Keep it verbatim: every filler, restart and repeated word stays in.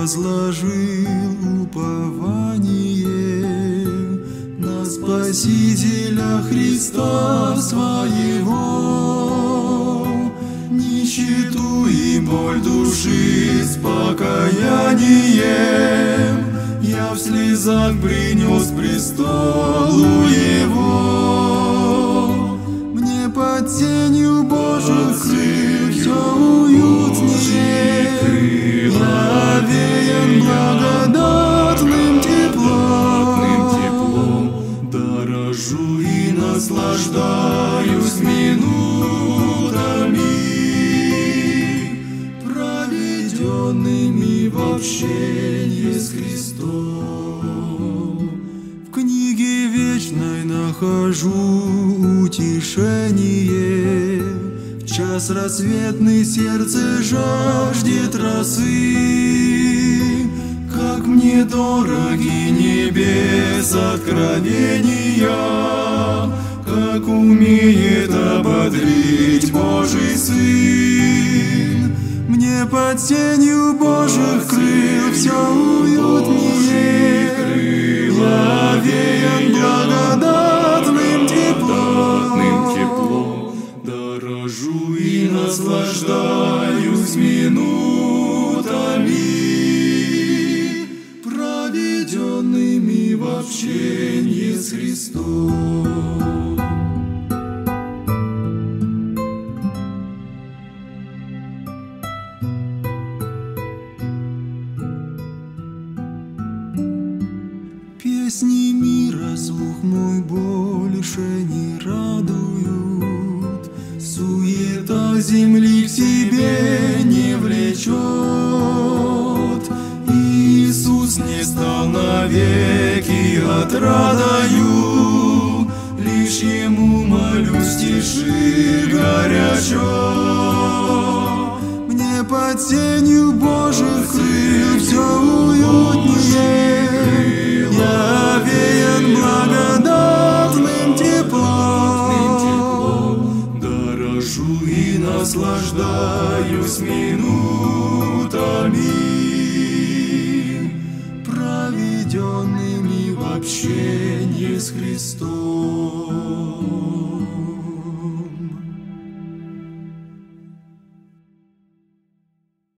возложил упование на Спасителя Христа своего. Нищету и боль души с покаянием я в слезах принес престолу Его. Мне под тенью Божьих крыл все уютнее, я овеян благодатным теплом, дорожу и наслаждаюсь минутами, проведенными в общении с Христом. В книге вечной нахожу утешение, в час рассветный сердце жаждет росы. Как мне дороги небес откровения, как умеет ободрить Божий Сын. Мне под тенью Божьих крыл все уютнее, я овеян благодатным теплом, дорожу и наслаждаюсь минутами, проведенными в общении с Христом. Песни мира слух мой больше не радуют, суета земли к себе не влечет. Иисус не стал навеки отрадою, лишь Ему молюсь тиши горячо. Мне под тенью Божьих крыл все уютнее, я овеян благодатным теплом, дорожу и наслаждаюсь минутами, проведенными в общении с Христом.